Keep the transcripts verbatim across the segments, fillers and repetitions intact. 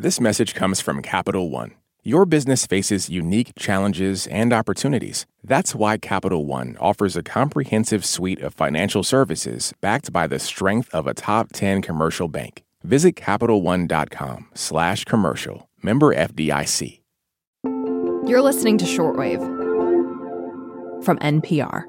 This message comes from Capital One. Your business faces unique challenges and opportunities. That's why Capital One offers a comprehensive suite of financial services backed by the strength of a top ten commercial bank. Visit CapitalOne.com slash commercial. Member F D I C. You're listening to Shortwave from N P R.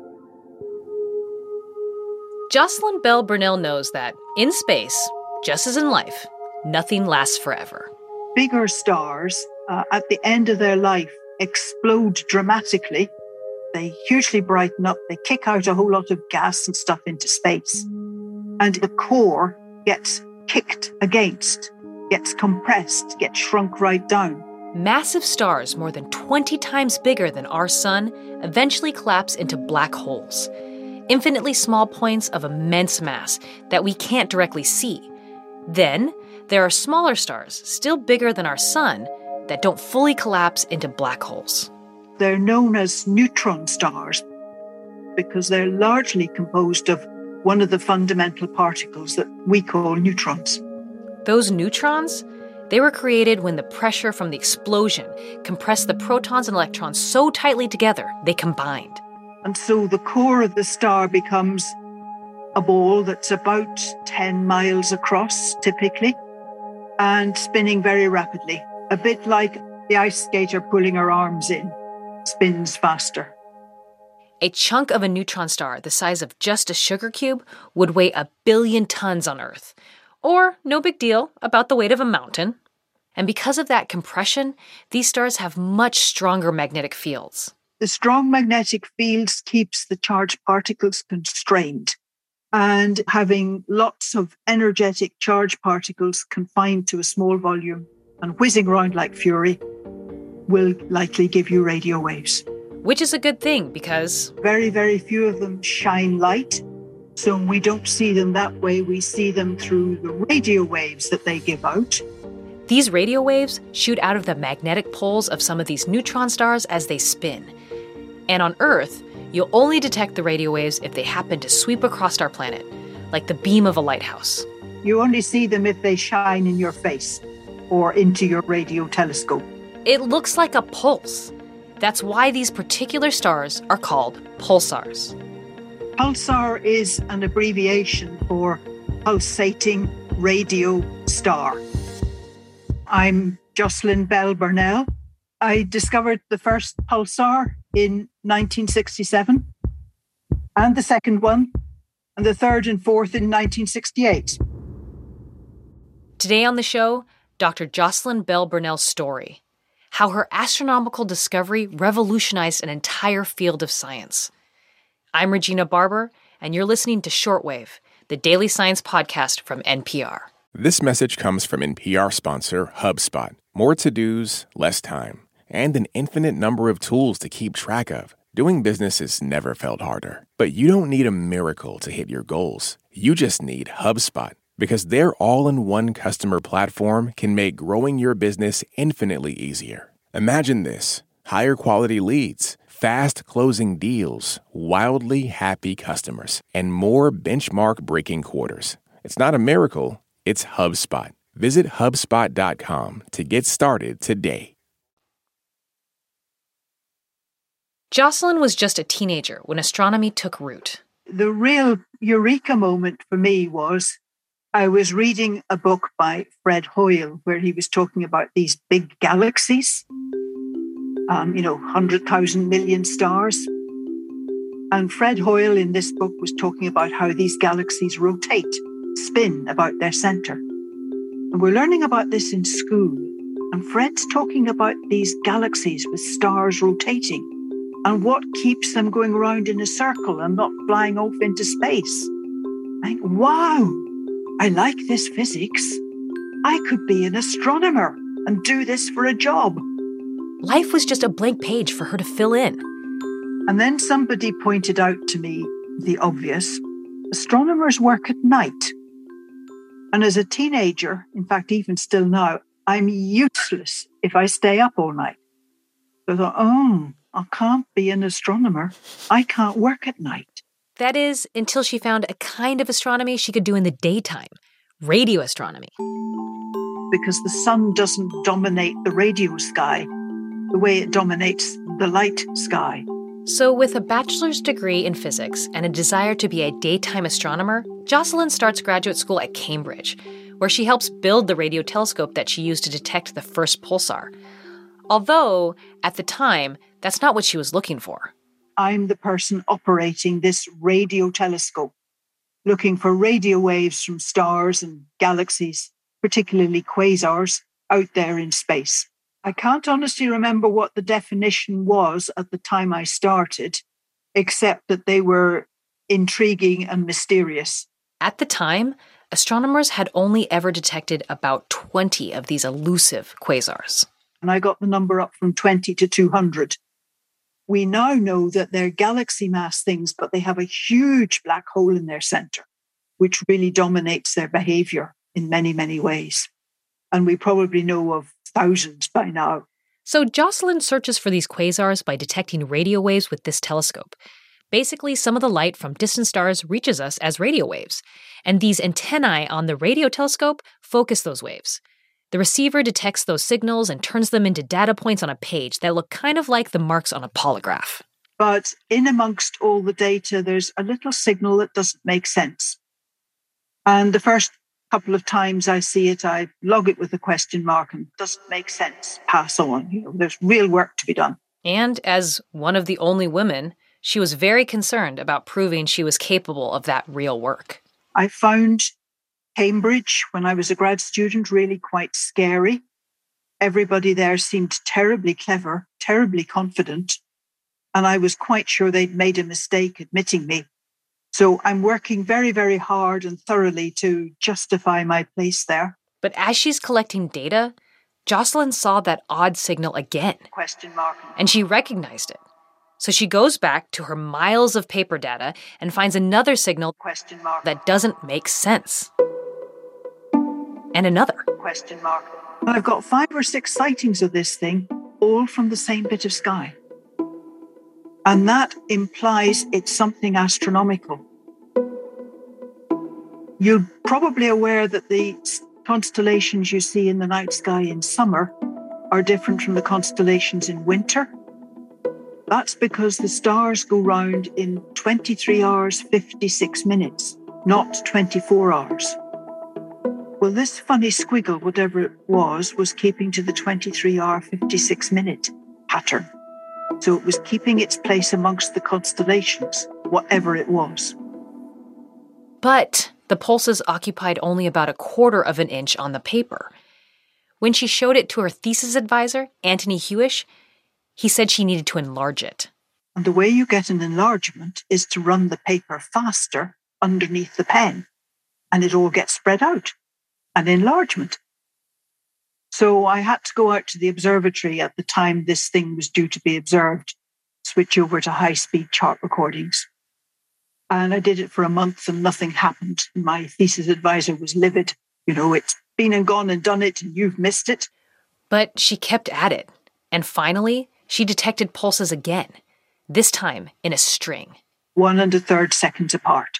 Jocelyn Bell Burnell knows that, in space, just as in life, nothing lasts forever. Bigger stars, uh, at the end of their life, explode dramatically. They hugely brighten up. They kick out a whole lot of gas and stuff into space. And the core gets kicked against, gets compressed, gets shrunk right down. Massive stars more than twenty times bigger than our sun eventually collapse into black holes. Infinitely small points of immense mass that we can't directly see. Then, there are smaller stars, still bigger than our sun, that don't fully collapse into black holes. They're known as neutron stars because they're largely composed of one of the fundamental particles that we call neutrons. Those neutrons, they were created when the pressure from the explosion compressed the protons and electrons so tightly together they combined. And so the core of the star becomes a ball that's about ten miles across, typically, and spinning very rapidly. A bit like the ice skater pulling her arms in, spins faster. A chunk of a neutron star the size of just a sugar cube would weigh a billion tons on Earth. Or, no big deal, about the weight of a mountain. And because of that compression, these stars have much stronger magnetic fields. The strong magnetic fields keeps the charged particles constrained. And having lots of energetic charged particles confined to a small volume and whizzing around like fury will likely give you radio waves. Which is a good thing because very, very few of them shine light. So we don't see them that way. We see them through the radio waves that they give out. These radio waves shoot out of the magnetic poles of some of these neutron stars as they spin. And on Earth, you'll only detect the radio waves if they happen to sweep across our planet, like the beam of a lighthouse. You only see them if they shine in your face or into your radio telescope. It looks like a pulse. That's why these particular stars are called pulsars. Pulsar is an abbreviation for pulsating radio star. I'm Jocelyn Bell Burnell. I discovered the first pulsar in nineteen sixty-seven, and the second one, and the third and fourth in nineteen sixty-eight. Today on the show, Doctor Jocelyn Bell Burnell's story. How her astronomical discovery revolutionized an entire field of science. I'm Regina Barber, and you're listening to Shortwave, the daily science podcast from N P R. This message comes from N P R sponsor HubSpot. More to-dos, less time, and an infinite number of tools to keep track of. Doing business has never felt harder. But you don't need a miracle to hit your goals. You just need HubSpot, because their all-in-one customer platform can make growing your business infinitely easier. Imagine this: higher quality leads, fast closing deals, wildly happy customers, and more benchmark-breaking quarters. It's not a miracle, it's HubSpot. Visit HubSpot dot com to get started today. Jocelyn was just a teenager when astronomy took root. The real eureka moment for me was I was reading a book by Fred Hoyle where he was talking about these big galaxies, um, you know, one hundred thousand million stars. And Fred Hoyle in this book was talking about how these galaxies rotate, spin about their center. And we're learning about this in school. And Fred's talking about these galaxies with stars rotating and what keeps them going around in a circle and not flying off into space. I think, wow, I like this physics. I could be an astronomer and do this for a job. Life was just a blank page for her to fill in. And then somebody pointed out to me the obvious. Astronomers work at night. And as a teenager, in fact, even still now, I'm useless if I stay up all night. So I thought, oh, I can't be an astronomer. I can't work at night. That is, until she found a kind of astronomy she could do in the daytime, radio astronomy. because the sun doesn't dominate the radio sky the way it dominates the light sky. So with a bachelor's degree in physics and a desire to be a daytime astronomer, Jocelyn starts graduate school at Cambridge, where she helps build the radio telescope that she used to detect the first pulsar. Although, at the time, that's not what she was looking for. I'm the person operating this radio telescope, looking for radio waves from stars and galaxies, particularly quasars, out there in space. I can't honestly remember what the definition was at the time I started, except that they were intriguing and mysterious. At the time, astronomers had only ever detected about twenty of these elusive quasars. And I got the number up from twenty to two hundred. We now know that they're galaxy mass things, but they have a huge black hole in their center, which really dominates their behavior in many, many ways. And we probably know of thousands by now. So Jocelyn searches for these quasars by detecting radio waves with this telescope. Basically, some of the light from distant stars reaches us as radio waves, and these antennae on the radio telescope focus those waves. The receiver detects those signals and turns them into data points on a page that look kind of like the marks on a polygraph. But in amongst all the data, there's a little signal that doesn't make sense. And the first couple of times I see it, I log it with a question mark and doesn't make sense. Pass on. You know, there's real work to be done. And as one of the only women, she was very concerned about proving she was capable of that real work. I found Cambridge, when I was a grad student, really quite scary. Everybody there seemed terribly clever, terribly confident, and I was quite sure they'd made a mistake admitting me. So I'm working very, very hard and thoroughly to justify my place there. But as she's collecting data, Jocelyn saw that odd signal again. Question mark. And she recognized it. So she goes back to her miles of paper data and finds another signal question mark. that doesn't make sense. And another. Question mark. I've got five or six sightings of this thing, all from the same bit of sky. And that implies it's something astronomical. You're probably aware that the constellations you see in the night sky in summer are different from the constellations in winter. That's because the stars go round in twenty-three hours, fifty-six minutes, not twenty-four hours. Well, this funny squiggle, whatever it was, was keeping to the twenty-three hour, fifty-six minute pattern. So it was keeping its place amongst the constellations, whatever it was. But the pulses occupied only about a quarter of an inch on the paper. When she showed it to her thesis advisor, Anthony Hewish, he said she needed to enlarge it. And the way you get an enlargement is to run the paper faster underneath the pen, and it all gets spread out. An enlargement. So I had to go out to the observatory at the time this thing was due to be observed, switch over to high-speed chart recordings. And I did it for a month and nothing happened. My thesis advisor was livid. You know, it's been and gone and done it and you've missed it. But she kept at it. And finally, she detected pulses again, this time in a string. One and a third seconds apart.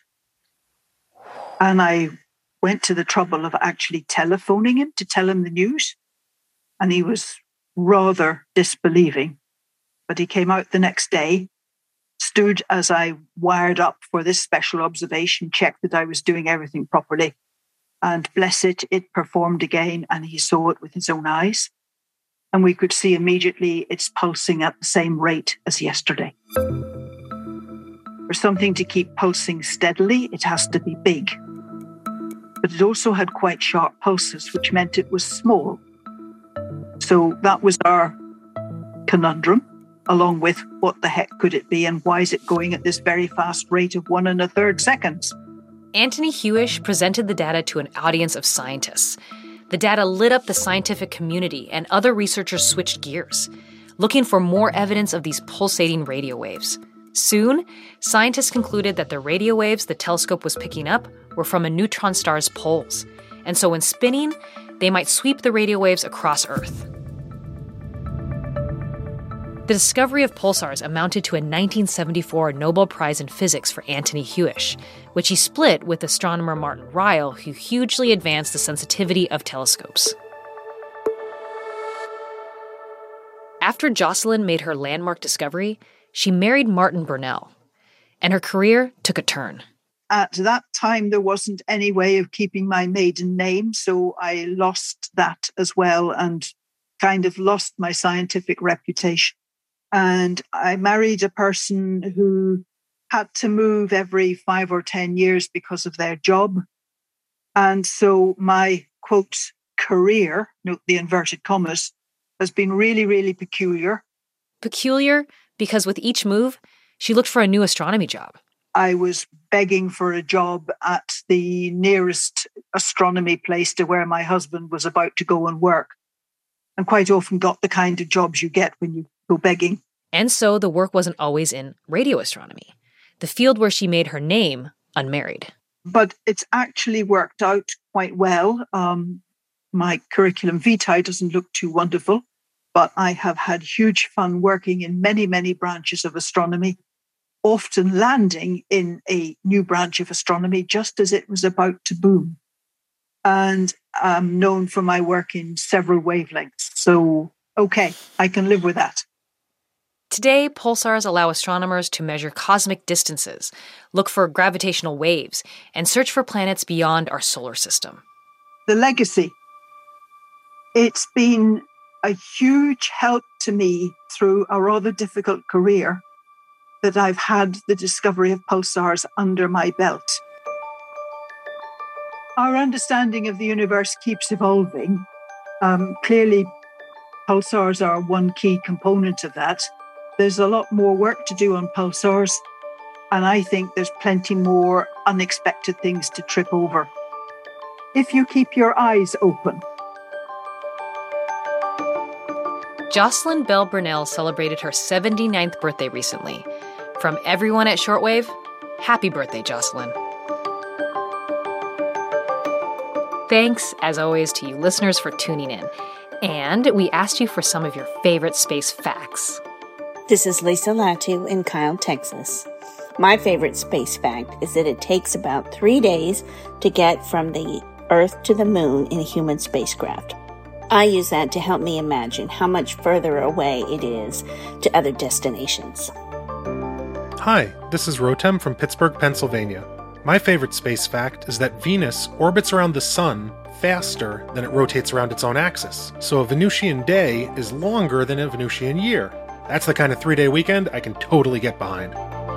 And I went to the trouble of actually telephoning him to tell him the news. And he was rather disbelieving. But he came out the next day, stood as I wired up for this special observation, checked that I was doing everything properly. And bless it, it performed again, and he saw it with his own eyes. And we could see immediately it's pulsing at the same rate as yesterday. For something to keep pulsing steadily, it has to be big. But it also had quite sharp pulses, which meant it was small. So that was our conundrum, along with what the heck could it be and why is it going at this very fast rate of one and a third seconds? Anthony Hewish presented the data to an audience of scientists. The data lit up the scientific community, and other researchers switched gears, looking for more evidence of these pulsating radio waves. Soon, scientists concluded that the radio waves the telescope was picking up were from a neutron star's poles, and so when spinning, they might sweep the radio waves across Earth. The discovery of pulsars amounted to a nineteen seventy-four Nobel Prize in Physics for Anthony Hewish, which he split with astronomer Martin Ryle, who hugely advanced the sensitivity of telescopes. After Jocelyn made her landmark discovery, she married Martin Burnell, and her career took a turn. At that time, there wasn't any way of keeping my maiden name, so I lost that as well and kind of lost my scientific reputation. And I married a person who had to move every five or ten years because of their job. And so my, quote, career, note the inverted commas, has been really, really peculiar. Peculiar because with each move, she looked for a new astronomy job. I was begging for a job at the nearest astronomy place to where my husband was about to go and work, and quite often got the kind of jobs you get when you go begging. And so the work wasn't always in radio astronomy, the field where she made her name unmarried. But it's actually worked out quite well. Um, my curriculum vitae doesn't look too wonderful, but I have had huge fun working in many, many branches of astronomy, often landing in a new branch of astronomy just as it was about to boom. And I'm known for my work in several wavelengths. So, okay, I can live with that. Today, pulsars allow astronomers to measure cosmic distances, look for gravitational waves, and search for planets beyond our solar system. The legacy. It's been a huge help to me through a rather difficult career that I've had the discovery of pulsars under my belt. Our understanding of the universe keeps evolving. Um, clearly, pulsars are one key component of that. There's a lot more work to do on pulsars, and I think there's plenty more unexpected things to trip over. If you keep your eyes open. Jocelyn Bell Burnell celebrated her seventy-ninth birthday recently. From everyone at Shortwave, happy birthday, Jocelyn. Thanks, as always, to you listeners for tuning in. And we asked you for some of your favorite space facts. This is Lisa Latu in Kyle, Texas. My favorite space fact is that it takes about three days to get from the Earth to the moon in a human spacecraft. I use that to help me imagine how much further away it is to other destinations. Hi, this is Rotem from Pittsburgh, Pennsylvania. My favorite space fact is that Venus orbits around the Sun faster than it rotates around its own axis, so a Venusian day is longer than a Venusian year. That's the kind of three-day weekend I can totally get behind.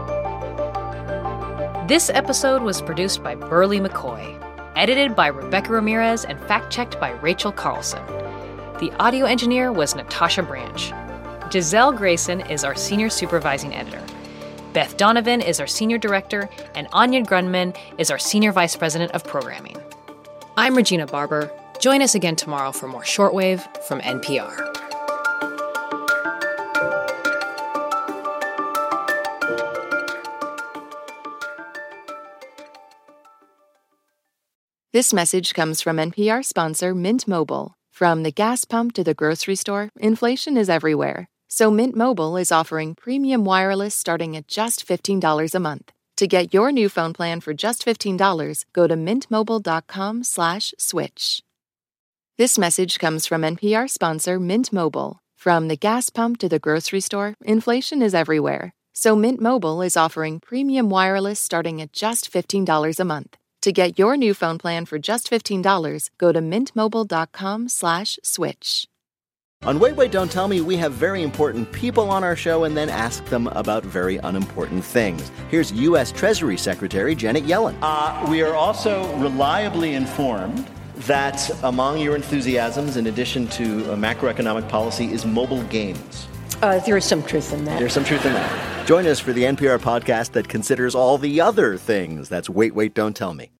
This episode was produced by Burley McCoy, edited by Rebecca Ramirez, and fact-checked by Rachel Carlson. The audio engineer was Natasha Branch. Giselle Grayson is our senior supervising editor. Beth Donovan is our senior director, and Anya Grunman is our senior vice president of programming. I'm Regina Barber. Join us again tomorrow for more Shortwave from N P R. This message comes from N P R sponsor Mint Mobile. From the gas pump to the grocery store, inflation is everywhere. So Mint Mobile is offering premium wireless starting at just fifteen dollars a month. To get your new phone plan for just fifteen dollars, go to mintmobile.com slash switch. This message comes from N P R sponsor Mint Mobile. From the gas pump to the grocery store, inflation is everywhere. So Mint Mobile is offering premium wireless starting at just fifteen dollars a month. To get your new phone plan for just fifteen dollars, go to mintmobile.com slash switch. On Wait, Wait, Don't Tell Me, we have very important people on our show and then ask them about very unimportant things. Here's U S Treasury Secretary Janet Yellen. Uh, we are also reliably informed that among your enthusiasms, in addition to uh, macroeconomic policy, is mobile games. Uh, there is some truth in that. There's some truth in that. Join us for the N P R podcast that considers all the other things. That's Wait, Wait, Don't Tell Me.